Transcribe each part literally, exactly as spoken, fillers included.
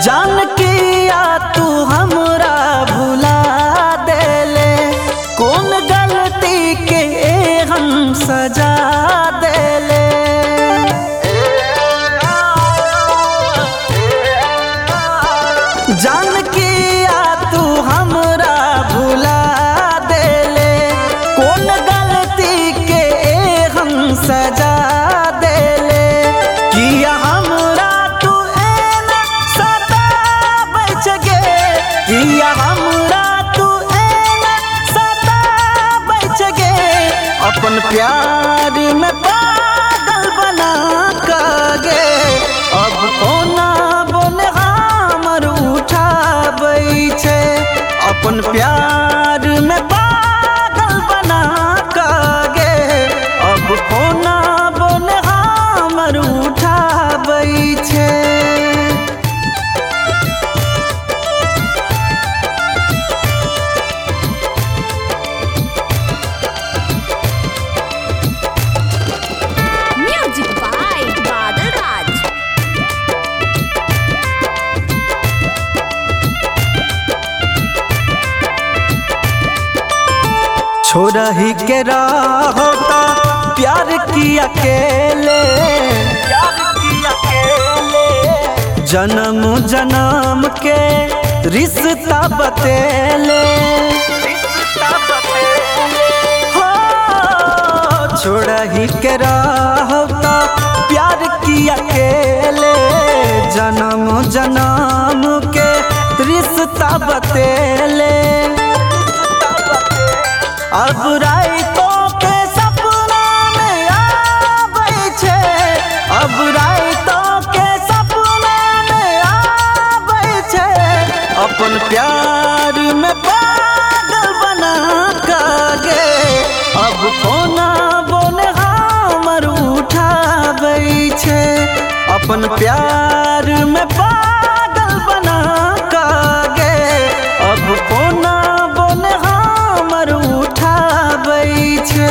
जान किया तू हमरा भुला देले, कौन गलती के हम सजा देले। जान किया तू हमरा भुला देले, कौन गलती के हम सजा देले। किया हमरा तू एना सता बच गे, किया हमरा तू एना सता बच गे। अपन प्यार में पागल बना के अब कोना बोने हमर उठाबै छै। अपन प्यार में पागल बना के अब कोना बोने हमर उठाबै छै। Music by Badal Raj. छोड़ा ही के होता प्यार की अकेले, प्यार की अकेले। जन्म जन्म के रिश्ता बतेले, रिश्ता बतेले। हो छोड़ा ही के होता प्यार की अकेले, जन्म जन्म के रिश्ता बतेले। अब रातों के सपना में आबै छै, अब रातों के सपना में आबै छै। अपन प्यार में पागल बना के अब कोना बोने हमर उठाबै छै। अपन प्यार में पागल बना के अब कोना बोने हमर उठाबै छै।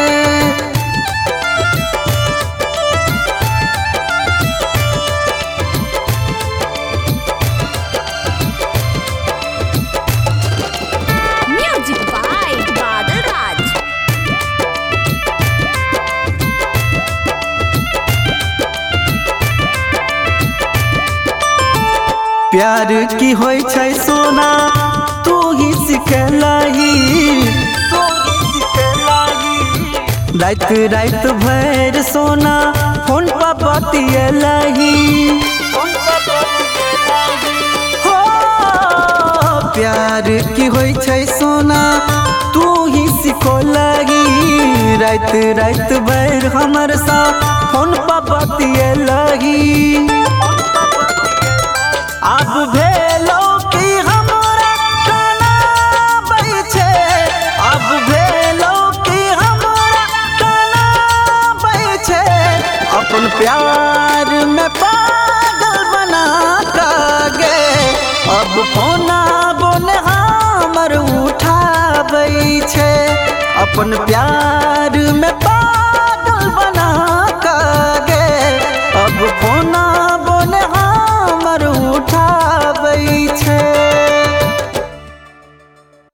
Music by Badal Raj. प्यार की होय छै सोना तू ही सिखलही, तू ही सिखलही। रात रात भर सोना फोन पर बतियलही, फोन पर बतियलही। हो प्यार की होय छै सोना तू ही सिखलही। रात रात भर हमर सा फोन पर बतियलही। अब भेलो कि हमरा काना बै छै, अब भेलो कि हमरा काना बै छै। अपन प्यार में पागल बना के अब कोना बोने हमर उठाबै छै। अपन प्यार में